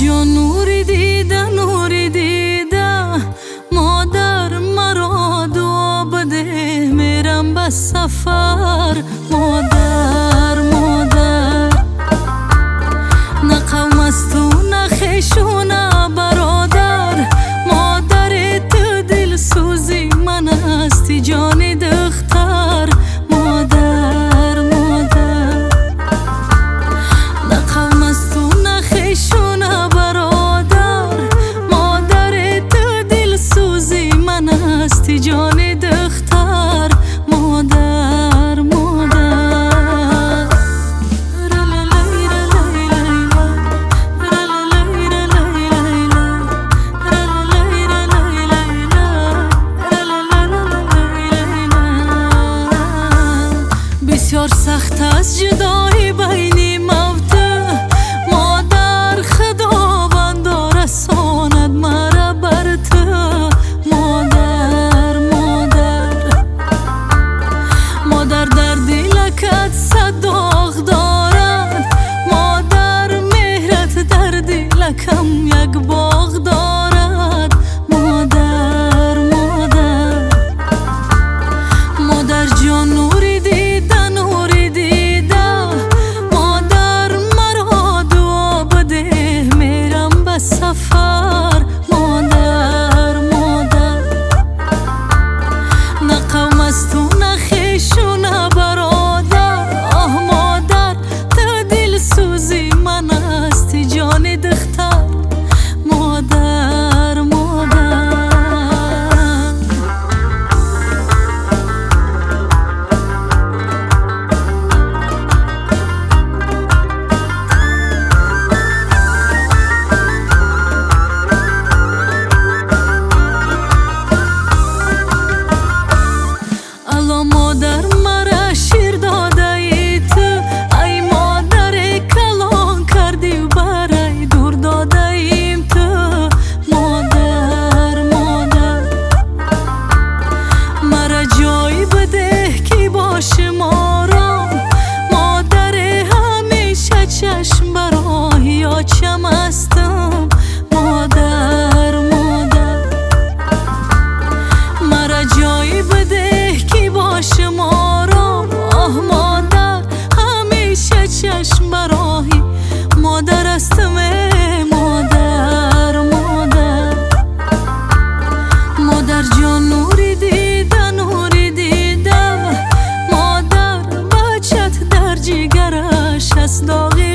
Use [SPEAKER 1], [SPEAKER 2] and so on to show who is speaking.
[SPEAKER 1] جان نوری دیده مادر مرا دعا بده میرم به سفر. مادر نه قوم است تو نه خویش و نه برادر، مادر تو دل سوزی من هستی جان دختر. مادر نه قوم است تو نه خویش و نه برادر، مادر تو دل سوزی من هستی جان دختر. مادر بسیار سخت است جدایی بین موت مادر، خداوند رساند مرا بر تو. مادر در دلکت صد داغ دارد، مادر مهرت در دلکم یک باغ دارد. مادر جان نوری دیده مادر مرا دعا بده میرم به سفر. مادر نه قوم است تو نه خویش و نه برادر، آه مادر تو دل سوزی من هستی جان دختر. مادر مادر مرا شیر داده ای تو، ای مادر کلان کردی و برای دور داده ایم تو. مادر مرا جایی بده که باشم آرام، مادر همیشه چشم برای آچم هستم. مادر مرا جایی بده که باشم آرام، آه مادر همیشه چشم برای مادر هستم. مادر جان نوری دیده مادر بچت در جگرش است داغ